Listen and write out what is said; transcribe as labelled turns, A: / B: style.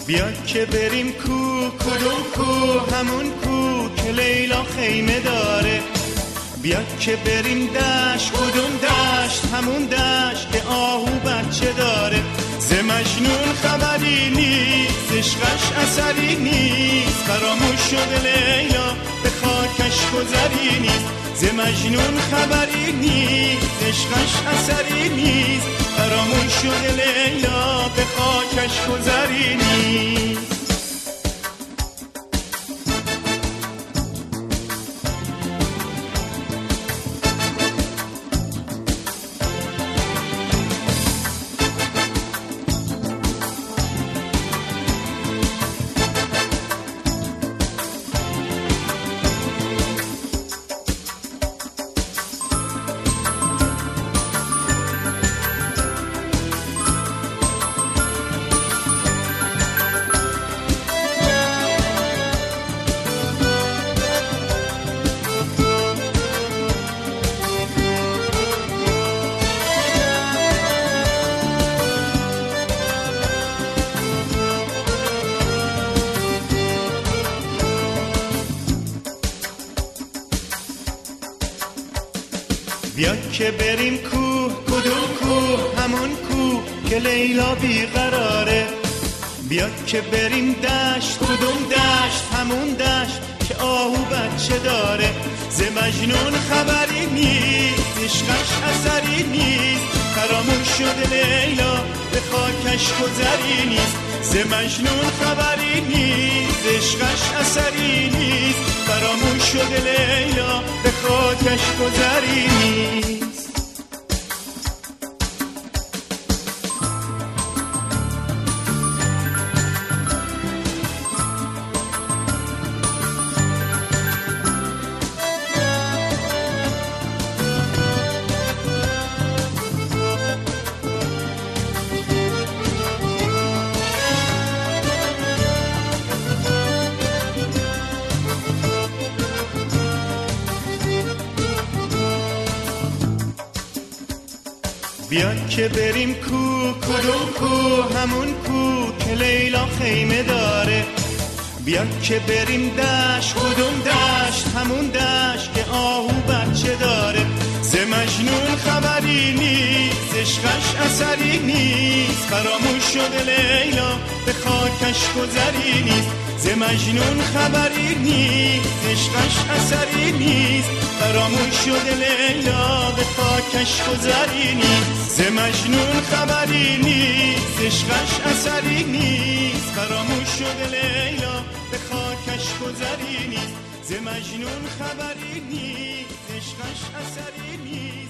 A: بیا که بریم کو، کدوم کو؟ همون کو که لیلا خیمه داره. بیا که بریم دشت، کدوم دشت؟ همون دشت که آهو بچه داره. ز مجنون خبری نیست، عشقش اثری نیست، فراموش شده لیلا به خاکش گذری نیست. ز مجنون خبری نیست، عشقش اثری نیست، فراموش شده لیلا به خاکش گذری نیست. بیا که بریم کو، کدوم کو؟ همون کو که لیلا بیقراره. بیا که بریم دشت، کدوم دشت؟ همون دشت که آهو بچه داره. ز مجنون خبری نیست، عشقش اثری نیست، فراموش شده لیلا به خاکش گذری نیست. ز مجنون خبری نیست، عشقش اثری نیست، فراموش شده لیلا به خاکش گذری نیست. بیا که بریم کو، کدوم کو؟ همون کو که لیلا خیمه داره. بیا که بریم دشت، کدوم دشت؟ همون دشت که آهو بچه داره. ز مجنون خبری نیست، عشقش اثری نیست، فراموش شده لیلا به خاکش گذری نیست. ز مجنون خبری نیست، عشقش اثری نیست، فراموش شده لیلا به خاکش گذری نیست. ز مجنون خبری نیست، عشقش اثری نیست، فراموش شده لیلا به خاکش گذری نیست. ز مجنون خبری نیست، عشقش اثری نیست.